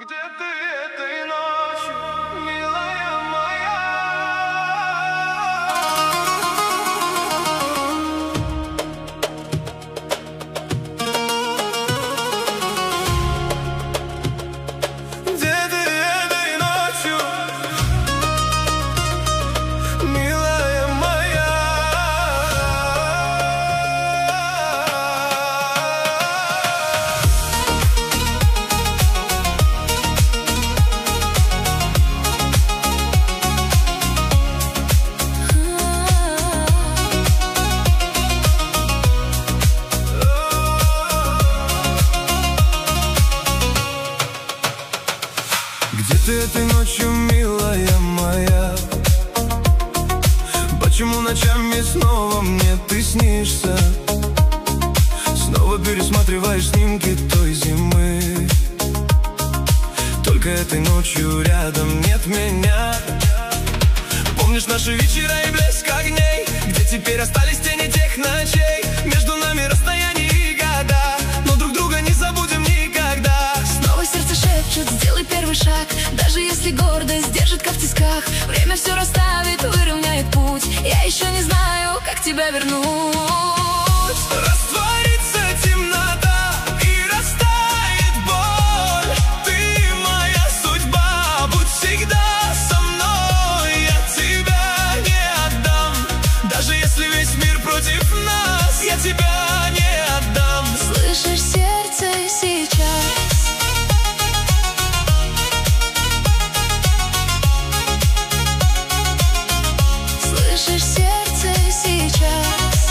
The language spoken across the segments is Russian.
Где ты этой ночью, милая моя? Где ты этой ночью, милая моя? Где ты этой ночью, милая моя? Почему ночами снова мне ты снишься? Снова пересматриваешь снимки той зимы. Только этой ночью рядом нет меня. Помнишь наши вечера и блеск огней? Где теперь остались тени тех ночей? Между нами расстояние и года, но друг друга не забудем никогда. Снова сердце шепчет, сделай первый шаг. Даже если гордость держит в тисках, время все расставит, выровняет путь. Я еще не знаю, как тебя вернуть. Растворится темнота и растает боль. Ты моя судьба, будь всегда со мной. Я тебя не отдам, даже если весь мир против нас. Я тебя не отдам. Слышишь сердце сейчас? Слышишь сердце сейчас?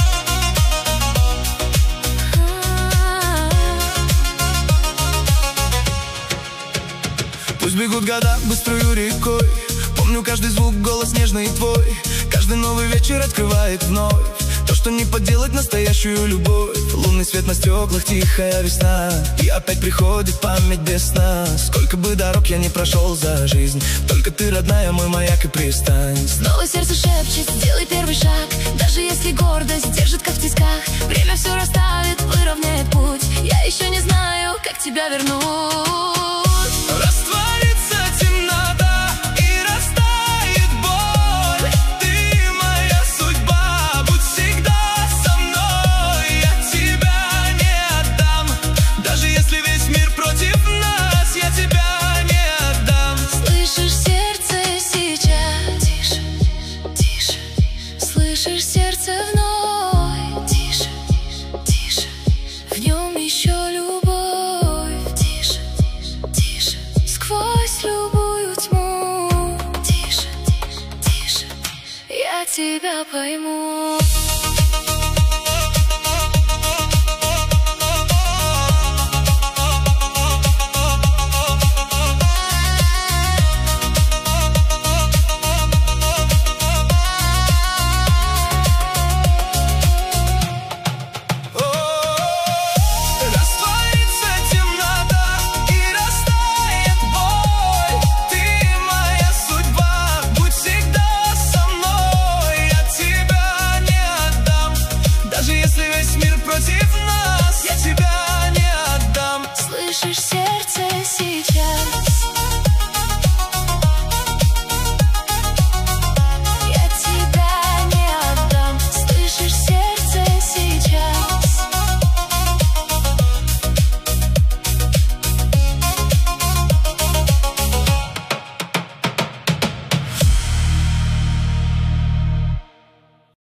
Пусть бегут года быстрою рекой. Помню каждый звук, голос нежный твой. Каждый новый вечер открывает вновь то, что не подделать настоящую любовь. Лунный свет на стеклах, тихая весна, и опять приходит память без сна. Сколько бы дорог я не прошел за жизнь, только ты, родная, мой маяк и пристань. Снова сердце шепчет, сделай первый шаг. Даже если гордость держит в тисках, время все расставит, выровняет путь. Я еще не знаю, как тебя вернуть. Растворится темнота и растает боль. Ты моя судьба, будь всегда со мной. Я тебя не отдам, даже если весь мир против нас. Я тебя не отдам. Слышишь сердце сейчас? Тише, тише. Слышишь сердце вновь? Тише, тише. В нем еще любовь. Тише, тише. Сквозь любую тьму. Тише, тише. Я тебя пойму. Растворится темнота и растает боль. Ты моя судьба, будь всегда со мной. Я тебя не отдам, даже если весь мир против нас. Я тебя не отдам. Слышишь сердце?